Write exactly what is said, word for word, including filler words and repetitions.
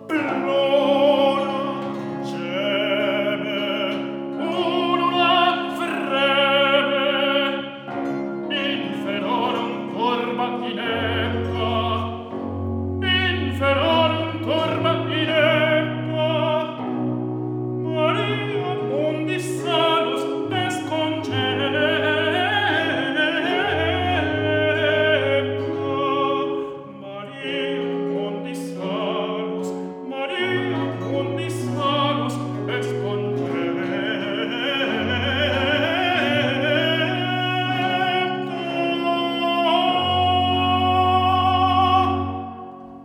Plora, geme, unula freme, in ferorum turba inepta,